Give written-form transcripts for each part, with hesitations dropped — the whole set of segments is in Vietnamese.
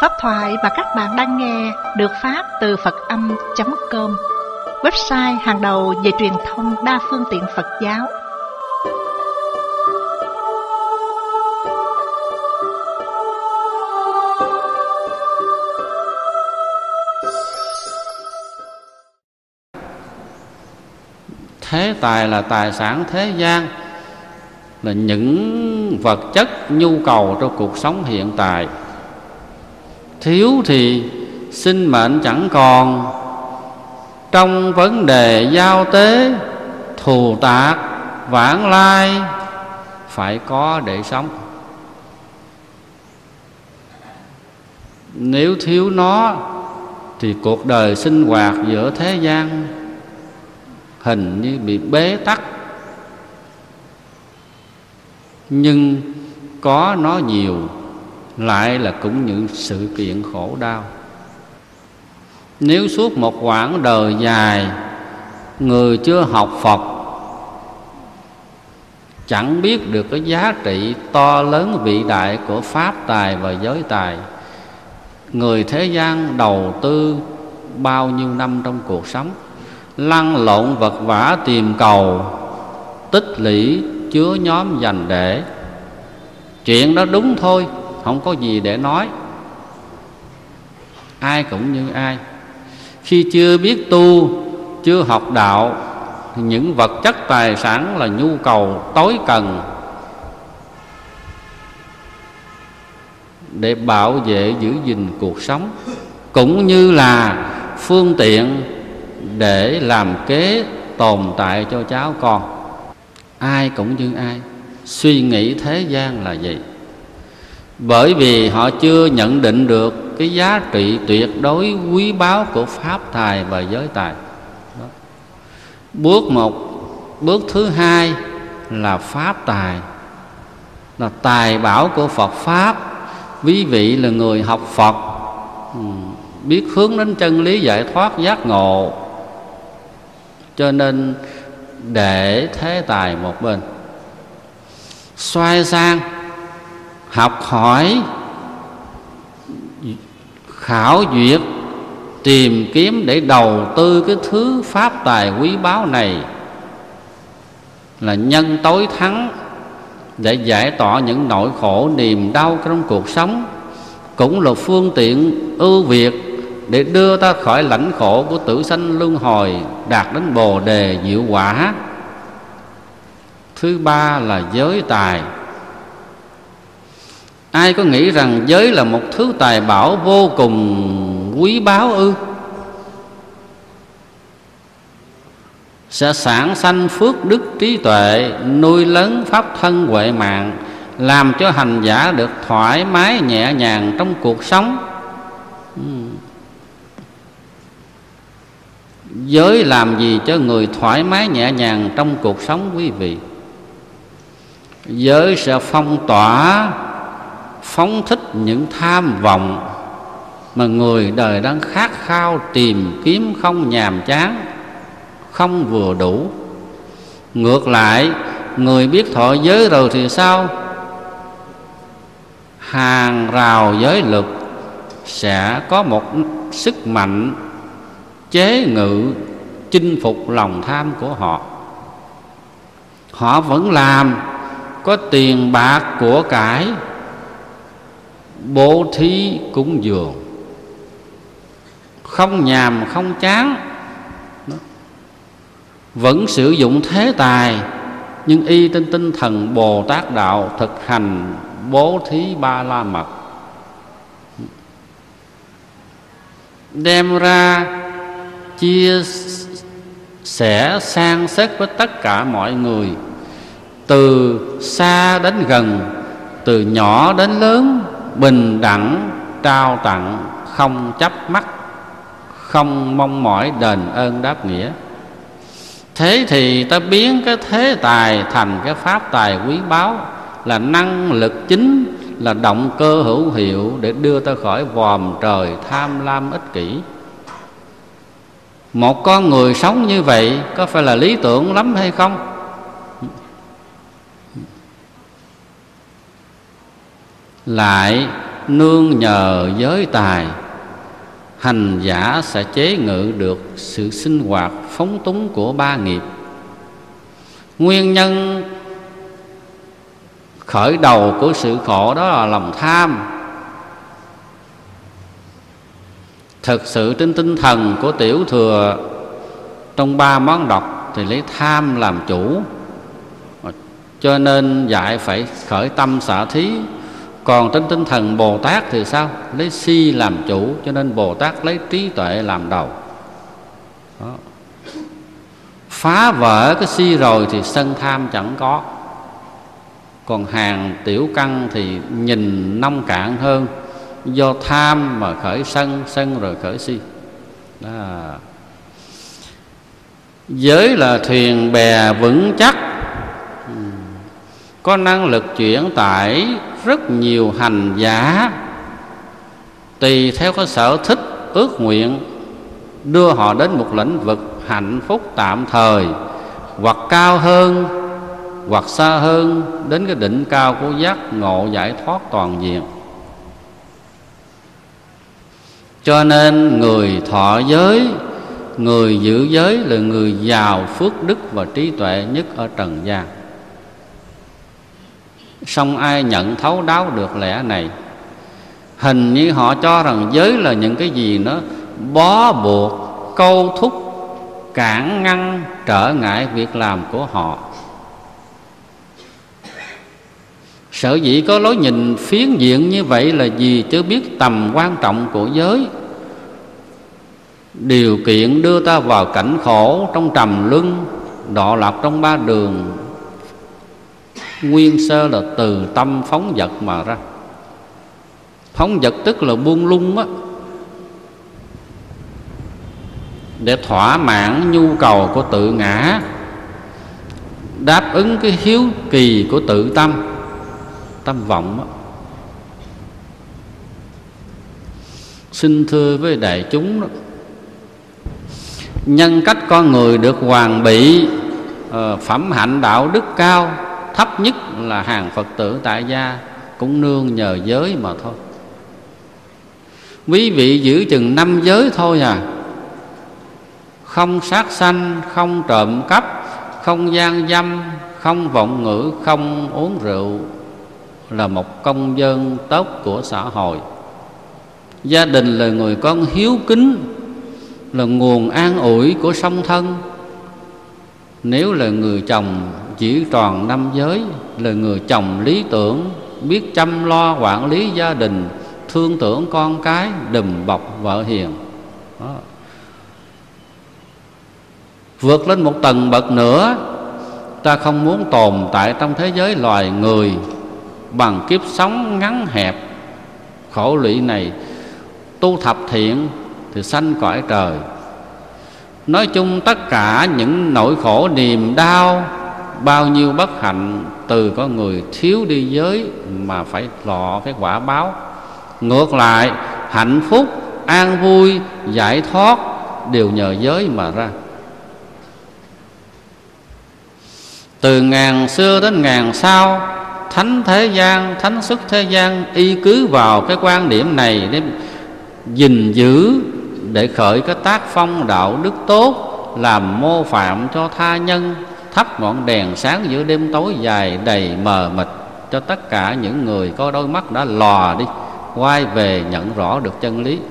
Pháp thoại mà các bạn đang nghe được phát từ Phật-âm.com, website hàng đầu về truyền thông đa phương tiện Phật giáo. Thế tài là tài sản thế gian, là những vật chất nhu cầu trong cuộc sống hiện tại. Thiếu thì sinh mệnh chẳng còn. Trong vấn đề giao tế, thù tạc, vãng lai phải có để sống. Nếu thiếu nó thì cuộc đời sinh hoạt giữa thế gian hình như bị bế tắc. Nhưng có nó nhiều lại là cũng những sự kiện khổ đau. Nếu suốt một quãng đời dài người chưa học Phật chẳng biết được cái giá trị to lớn vĩ đại của pháp tài và giới tài, người thế gian đầu tư bao nhiêu năm trong cuộc sống, lăn lộn vật vã tìm cầu, tích lũy chứa nhóm dành để. Chuyện đó đúng thôi, không có gì để nói. Ai cũng như ai. Khi chưa biết tu, chưa học đạo thì những vật chất tài sản là nhu cầu tối cần để bảo vệ giữ gìn cuộc sống, cũng như là phương tiện để làm kế tồn tại cho cháu con. Ai cũng như ai. Suy nghĩ thế gian là gì? Bởi vì họ chưa nhận định được cái giá trị tuyệt đối quý báu của pháp tài và giới tài. Bước thứ hai là pháp tài, là tài bảo của Phật Pháp. Quý vị là người học Phật, biết hướng đến chân lý giải thoát giác ngộ, cho nên để thế tài một bên, xoay sang học hỏi, khảo duyệt, tìm kiếm để đầu tư cái thứ pháp tài quý báu này, là nhân tối thắng để giải tỏa những nỗi khổ niềm đau trong cuộc sống, cũng là phương tiện ưu việt để đưa ta khỏi lãnh khổ của tử sanh luân hồi, đạt đến Bồ đề diệu quả. Thứ ba là giới tài. Ai có nghĩ rằng giới là một thứ tài bảo vô cùng quý báu ư? Sẽ sản sanh phước đức trí tuệ, nuôi lớn pháp thân huệ mạng, làm cho hành giả được thoải mái nhẹ nhàng trong cuộc sống. Giới làm gì cho người thoải mái nhẹ nhàng trong cuộc sống quý vị? Giới sẽ phong tỏa, phóng thích những tham vọng mà người đời đang khát khao tìm kiếm không nhàm chán, không vừa đủ. Ngược lại, người biết thọ giới rồi thì sao? Hàng rào giới luật sẽ có một sức mạnh chế ngự, chinh phục lòng tham của họ. Họ vẫn làm, có tiền bạc của cải, bố thí cúng dường, không nhàm không chán, vẫn sử dụng thế tài, nhưng y trên tinh thần Bồ Tát đạo, thực hành bố thí ba la mật, đem ra chia sẻ san sét với tất cả mọi người, từ xa đến gần, từ nhỏ đến lớn, bình đẳng trao tặng, không chấp mắc, không mong mỏi đền ơn đáp nghĩa. Thế thì ta biến cái thế tài thành cái pháp tài quý báu, là năng lực chính, là động cơ hữu hiệu để đưa ta khỏi vòm trời tham lam ích kỷ. Một con người sống như vậy có phải là lý tưởng lắm hay không? Lại nương nhờ giới tài, hành giả sẽ chế ngự được sự sinh hoạt phóng túng của ba nghiệp. Nguyên nhân khởi đầu của sự khổ đó là lòng tham. Thực sự trên tinh thần của Tiểu Thừa, trong 3 món độc thì lấy tham làm chủ, cho nên dạy phải khởi tâm xả thí. Còn trên tinh thần Bồ Tát thì sao? Lấy si làm chủ, cho nên Bồ Tát lấy trí tuệ làm đầu. Đó. Phá vỡ cái si rồi thì sân tham chẳng có. Còn hàng tiểu căn thì nhìn nông cạn hơn, do tham mà khởi sân, sân rồi khởi si. Đó. Giới là thuyền bè vững chắc, có năng lực chuyển tải rất nhiều hành giả, tùy theo cái sở thích ước nguyện, đưa họ đến một lĩnh vực hạnh phúc tạm thời, hoặc cao hơn hoặc xa hơn, đến cái đỉnh cao của giác ngộ giải thoát toàn diện. Cho nên người thọ giới, người giữ giới là người giàu phước đức và trí tuệ nhất ở trần gian. Song ai nhận thấu đáo được lẽ này? Hình như họ cho rằng giới là những cái gì nó bó buộc, câu thúc, cản ngăn, trở ngại việc làm của họ. Sở dĩ có lối nhìn phiến diện như vậy là gì? Chứ biết tầm quan trọng của giới. Điều kiện đưa ta vào cảnh khổ trong trầm luân, đọa lạc trong 3 đường, nguyên sơ là từ tâm phóng dật mà ra. Phóng dật tức là buông lung á, để thỏa mãn nhu cầu của tự ngã, đáp ứng cái hiếu kỳ của tự tâm, tâm vọng á. Xin thưa với đại chúng đó, nhân cách con người được hoàn bị, phẩm hạnh đạo đức cao, thấp nhất là hàng Phật tử tại gia, cũng nương nhờ giới mà thôi. Quý vị giữ chừng 5 giới thôi à. Không sát sanh, không trộm cắp, không gian dâm, không vọng ngữ, không uống rượu, là một công dân tốt của xã hội. Gia đình là người con hiếu kính, là nguồn an ủi của song thân. Nếu là người chồng chỉ tròn 5 giới, là người chồng lý tưởng, biết chăm lo quản lý gia đình, thương tưởng con cái, đùm bọc vợ hiền. Đó. Vượt lên một tầng bậc nữa, ta không muốn tồn tại trong thế giới loài người bằng kiếp sống ngắn hẹp khổ lụy này. Tu thập thiện thì sanh cõi trời. Nói chung tất cả những nỗi khổ niềm đau, bao nhiêu bất hạnh, từ có người thiếu đi giới mà phải lọ cái quả báo. Ngược lại, hạnh phúc, an vui, giải thoát đều nhờ giới mà ra. Từ ngàn xưa đến ngàn sau, thánh thế gian, thánh xuất thế gian y cứ vào cái quan điểm này để gìn giữ, để khởi cái tác phong đạo đức tốt, làm mô phạm cho tha nhân, thắp ngọn đèn sáng giữa đêm tối dài đầy mờ mịt, cho tất cả những người có đôi mắt đã lò đi, quay về nhận rõ được chân lý.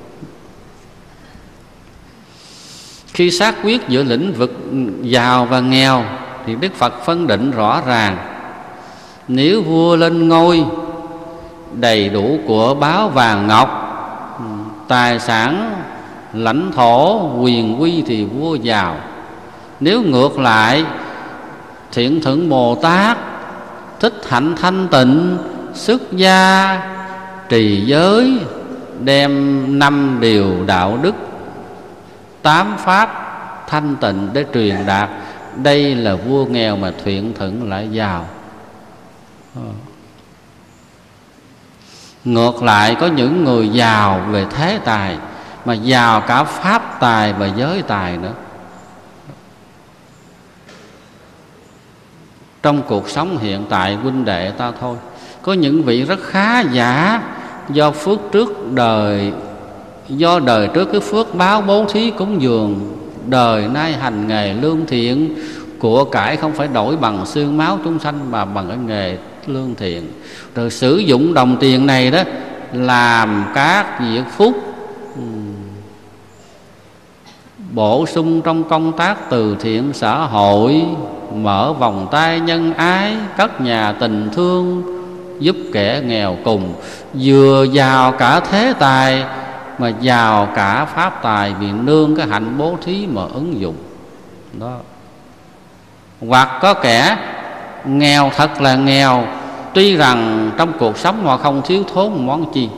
Khi xác quyết giữa lĩnh vực giàu và nghèo thì Đức Phật phân định rõ ràng. Nếu vua lên ngôi, đầy đủ của báu vàng ngọc, tài sản, lãnh thổ, quyền quy thì vua giàu. Nếu ngược lại, Thiện Thượng Bồ Tát thích hạnh thanh tịnh, xuất gia, trì giới, đem 5 điều đạo đức, 8 pháp thanh tịnh để truyền đạt, đây là vua nghèo mà Thiện Thượng lại giàu. Ngược lại, có những người giàu về thế tài, mà giàu cả pháp tài và giới tài nữa. Trong cuộc sống hiện tại huynh đệ ta thôi, có những vị rất khá giả, do phước trước đời, do đời trước cái phước báo bố thí cúng dường, đời nay hành nghề lương thiện, của cải không phải đổi bằng xương máu chúng sanh mà bằng cái nghề lương thiện. Rồi sử dụng đồng tiền này đó làm các việc phúc, bổ sung trong công tác từ thiện xã hội, mở vòng tay nhân ái, cất nhà tình thương, giúp kẻ nghèo cùng, vừa giàu cả thế tài mà giàu cả pháp tài, vì nương cái hạnh bố thí mà ứng dụng đó. Hoặc có kẻ nghèo thật là nghèo, tuy rằng trong cuộc sống họ không thiếu thốn món chi,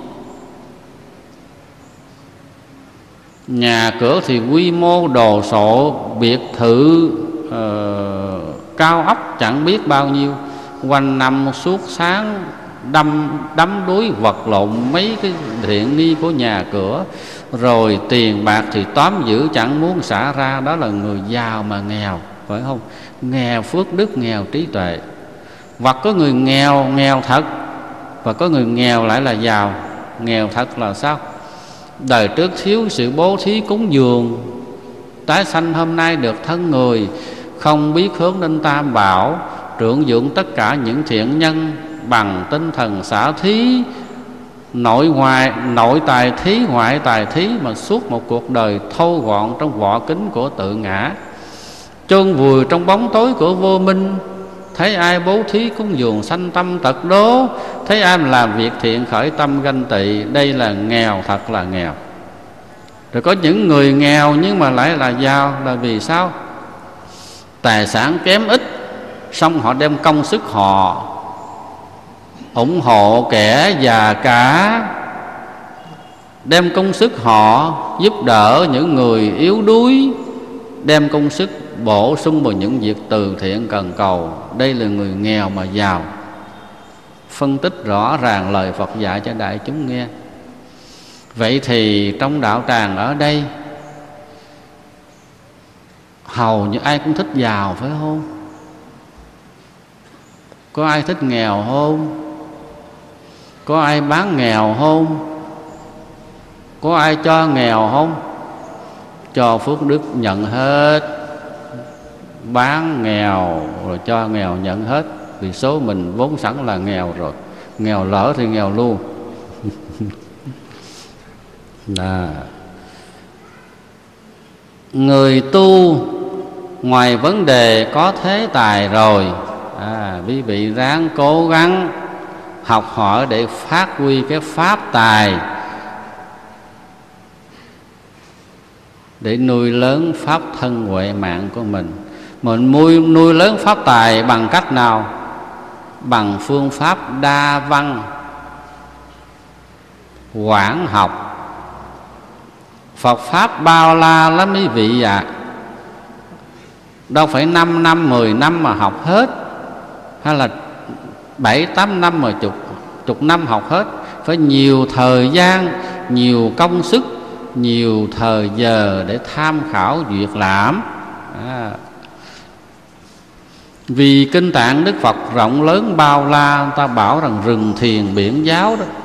nhà cửa thì quy mô đồ sộ, biệt thự cao ốc chẳng biết bao nhiêu, quanh năm suốt sáng đắm đuối vật lộn mấy cái thiện nghi của nhà cửa, rồi tiền bạc thì tóm giữ chẳng muốn xả ra. Đó là người giàu mà nghèo, phải không? Nghèo phước đức, nghèo trí tuệ. Hoặc có người nghèo thật, và có người nghèo lại là giàu. Nghèo thật là sao? Đời trước thiếu sự bố thí cúng dường, tái sanh hôm nay được thân người, không biết hướng đến tam bảo, trưởng dưỡng tất cả những thiện nhân bằng tinh thần xả thí, nội tài thí, ngoại tài thí, mà suốt một cuộc đời thô gọn trong vỏ kính của tự ngã, chôn vùi trong bóng tối của vô minh. Thấy ai bố thí cúng dường sanh tâm tật đố, thấy ai làm việc thiện khởi tâm ganh tị. Đây là nghèo thật là nghèo. Rồi có những người nghèo nhưng mà lại là giàu, là vì sao? Tài sản kém ít, xong họ đem công sức họ ủng hộ kẻ già cả, đem công sức họ giúp đỡ những người yếu đuối, đem công sức bổ sung vào những việc từ thiện cần cầu. Đây là người nghèo mà giàu. Phân tích rõ ràng lời Phật dạy cho đại chúng nghe. Vậy thì trong đạo tràng ở đây hầu như ai cũng thích giàu, phải không? Có ai thích nghèo không? Có ai bán nghèo không? Có ai cho nghèo không? Cho phước đức nhận hết, bán nghèo rồi cho nghèo nhận hết. Vì số mình vốn sẵn là nghèo rồi, nghèo lỡ thì nghèo luôn. Người tu ngoài vấn đề có thế tài rồi, quý vị ráng cố gắng học hỏi để phát huy cái pháp tài, để nuôi lớn pháp thân huệ mạng của mình. Mình nuôi lớn pháp tài bằng cách nào? Bằng phương pháp đa văn quảng học. Phật pháp bao la lắm quý vị ạ. Đâu phải 5 năm 10 năm mà học hết, hay là 7-8 năm mà chục năm học hết. Phải nhiều thời gian, nhiều công sức, nhiều thời giờ để tham khảo duyệt lãm. Vì kinh tạng Đức Phật rộng lớn bao la, ta bảo rằng rừng thiền biển giáo đó.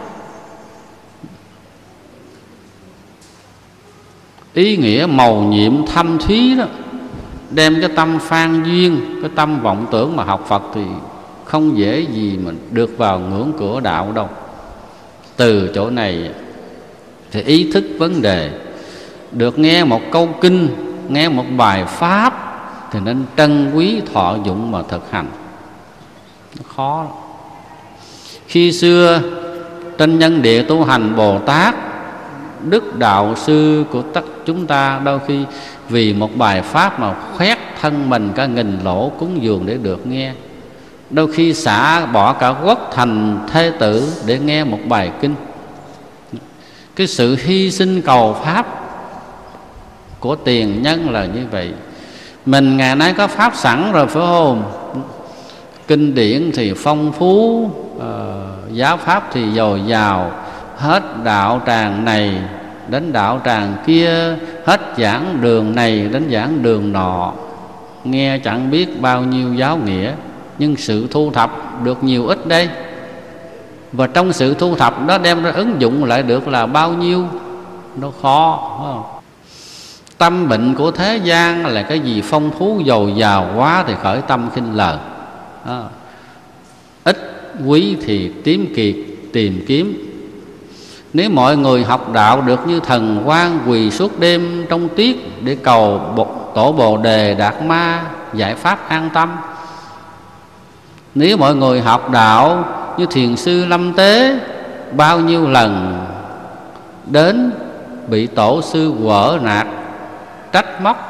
Ý nghĩa mầu nhiệm thâm thúy đó. Đem cái tâm phan duyên, cái tâm vọng tưởng mà học Phật thì không dễ gì mà được vào ngưỡng cửa đạo đâu. Từ chỗ này thì ý thức vấn đề. Được nghe một câu kinh, nghe một bài pháp thì nên trân quý thọ dụng mà thực hành. Nó khó lắm. Khi xưa trên nhân địa tu hành Bồ Tát, Đức Đạo Sư của tất chúng ta đôi khi vì một bài pháp mà khoét thân mình cả nghìn lỗ cúng dường để được nghe. Đôi khi xả bỏ cả quốc thành thê tử để nghe một bài kinh. Cái sự hy sinh cầu pháp của tiền nhân là như vậy. Mình ngày nay có pháp sẵn rồi phải không? Kinh điển thì phong phú, giáo pháp thì dồi dào, hết đạo tràng này đến đạo tràng kia, hết giảng đường này đến giảng đường nọ. Nghe chẳng biết bao nhiêu giáo nghĩa, nhưng sự thu thập được nhiều ít đây. Và trong sự thu thập đó đem ra ứng dụng lại được là bao nhiêu? Nó khó, phải không? Tâm bệnh của thế gian là cái gì phong phú dồi dào quá thì khởi tâm khinh lờ, ít quý thì tìm kiếm. Nếu mọi người học đạo được như thần quan quỳ suốt đêm trong tuyết để cầu tổ Bồ Đề Đạt Ma giải pháp an tâm, nếu mọi người học đạo như thiền sư Lâm Tế, bao nhiêu lần đến bị tổ sư quở nạt trách móc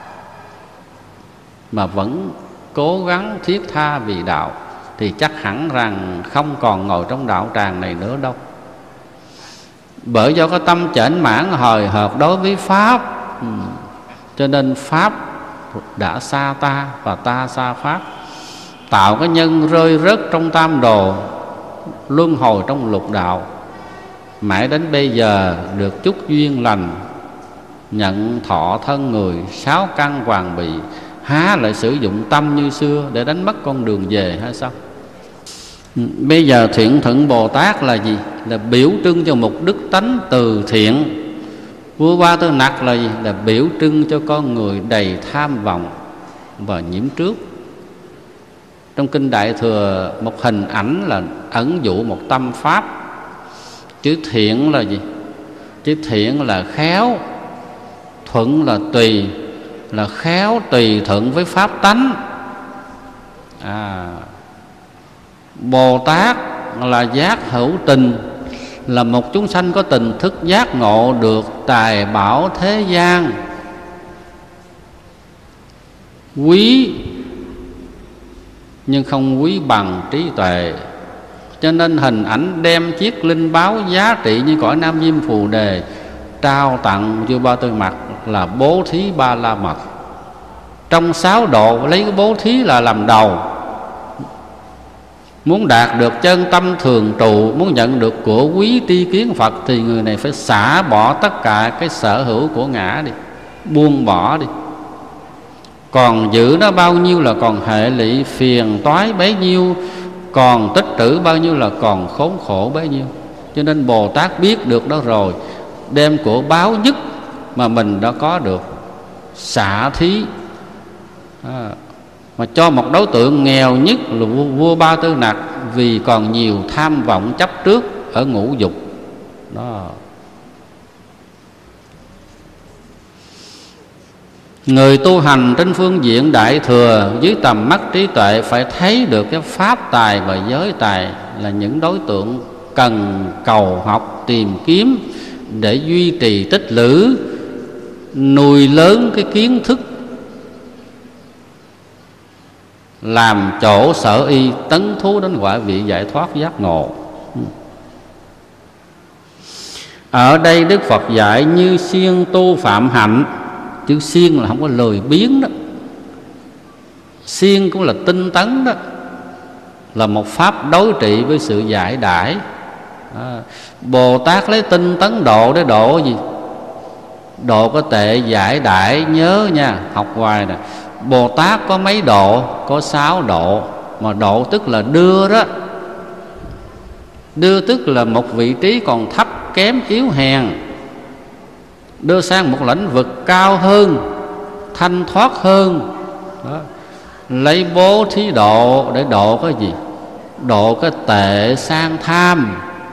mà vẫn cố gắng thiết tha vì đạo, thì chắc hẳn rằng không còn ngồi trong đạo tràng này nữa đâu. Bởi do có tâm chểnh mãn hời hợt đối với Pháp, cho nên Pháp đã xa ta và ta xa Pháp, tạo cái nhân rơi rớt trong tam đồ, luân hồi trong lục đạo. Mãi đến bây giờ được chút duyên lành, nhận thọ thân người 6 căn hoàng bị, há lại sử dụng tâm như xưa để đánh mất con đường về hay sao? Bây giờ Thiện Thuận Bồ Tát là gì? Là biểu trưng cho một đức tánh từ thiện. Vua Ba Tư Nặc là gì? Là biểu trưng cho con người đầy tham vọng và nhiễm trước. Trong Kinh Đại Thừa, một hình ảnh là ẩn dụ một tâm pháp. Chữ thiện là gì? Chữ thiện là khéo, thuận là tùy, là khéo tùy thuận với pháp tánh. Bồ Tát là giác hữu tình, là một chúng sanh có tình thức giác ngộ được tài bảo thế gian, quý nhưng không quý bằng trí tuệ. Cho nên hình ảnh đem chiếc linh báo giá trị như cõi Nam Diêm Phù Đề trao tặng vua Ba Tư Nặc là bố thí Ba La Mật. Trong 6 độ lấy cái bố thí là làm đầu. Muốn đạt được chân tâm thường trụ, muốn nhận được của quý tri kiến Phật, thì người này phải xả bỏ tất cả cái sở hữu của ngã đi, buông bỏ đi. Còn giữ nó bao nhiêu là còn hệ lụy phiền toái bấy nhiêu, còn tích trữ bao nhiêu là còn khốn khổ bấy nhiêu. Cho nên Bồ Tát biết được đó rồi, đem của báo nhất mà mình đã có được xả thí, mà cho một đối tượng nghèo nhất là vua Ba Tư Nặc, vì còn nhiều tham vọng chấp trước ở ngũ dục đó. Người tu hành trên phương diện Đại Thừa dưới tầm mắt trí tuệ phải thấy được cái pháp tài và giới tài là những đối tượng cần cầu học tìm kiếm để duy trì tích lũy, nuôi lớn cái kiến thức, làm chỗ sở y tấn thú đến quả vị giải thoát giác ngộ. Ở đây Đức Phật dạy như siêng tu phạm hạnh. Chữ siêng là không có lười biếng đó, siêng cũng là tinh tấn đó, là một pháp đối trị với sự giải đãi. Bồ Tát lấy tinh tấn độ để độ gì? Độ có tệ giải đãi, nhớ nha, học hoài nè. Bồ Tát có mấy độ? Có 6 độ. Mà độ tức là đưa đó. Đưa tức là một vị trí còn thấp kém yếu hèn, đưa sang một lĩnh vực cao hơn, thanh thoát hơn đó. Lấy bố thí độ để độ cái gì? Độ cái tệ sang tham.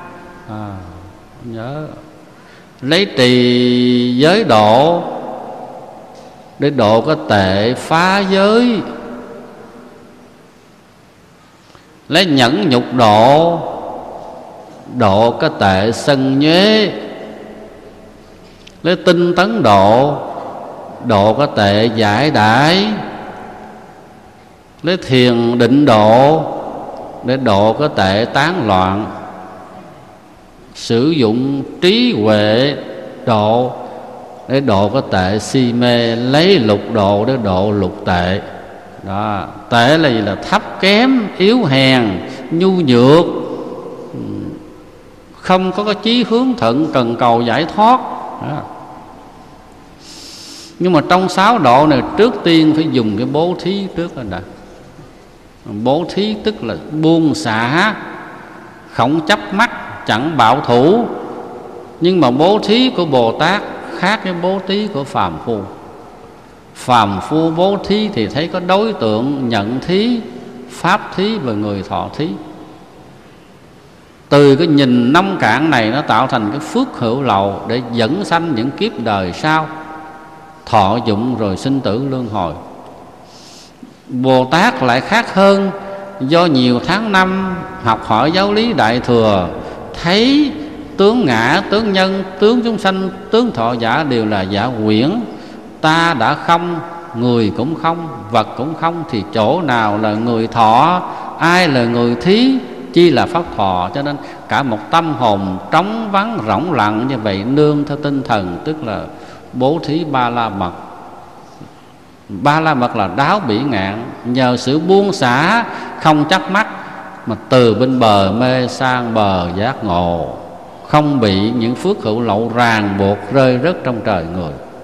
Nhớ. Lấy trì giới độ để độ cái tệ phá giới. Lấy nhẫn nhục độ, độ cái tệ sân nhuế. Lấy tinh tấn độ, độ cái tệ giải đãi. Lấy thiền định độ để độ cái tệ tán loạn. Sử dụng trí huệ độ để độ cái tệ si mê. Lấy lục độ để độ lục tệ đó. Tệ là gì? Là thấp kém, yếu hèn, nhu nhược, không có cái chí hướng thuận, cần cầu giải thoát đó. Nhưng mà trong 6 độ này trước tiên phải dùng cái bố thí trước đã. Bố thí tức là buông xả, không chấp mắc, chẳng bạo thủ. Nhưng mà bố thí của Bồ Tát khác với bố thí của phàm phu. Phàm phu bố thí thì thấy có đối tượng nhận thí, pháp thí và người thọ thí. Từ cái nhìn nông cạn này nó tạo thành cái phước hữu lậu để dẫn sanh những kiếp đời sau, thọ dụng rồi sinh tử luân hồi. Bồ Tát lại khác hơn, do nhiều tháng năm học hỏi giáo lý Đại Thừa, thấy tướng ngã, tướng nhân, tướng chúng sanh, tướng thọ giả đều là giả quyển. Ta đã không, người cũng không, vật cũng không, thì chỗ nào là người thọ, ai là người thí, chi là pháp thọ. Cho nên cả một tâm hồn trống vắng rỗng lặng như vậy, nương theo tinh thần, tức là bố thí ba la mật. Ba la mật là đáo bỉ ngạn, nhờ sự buông xả không chấp mắc mà từ bên bờ mê sang bờ giác ngộ, không bị những phước hữu lậu ràng buộc rơi rớt trong trời người.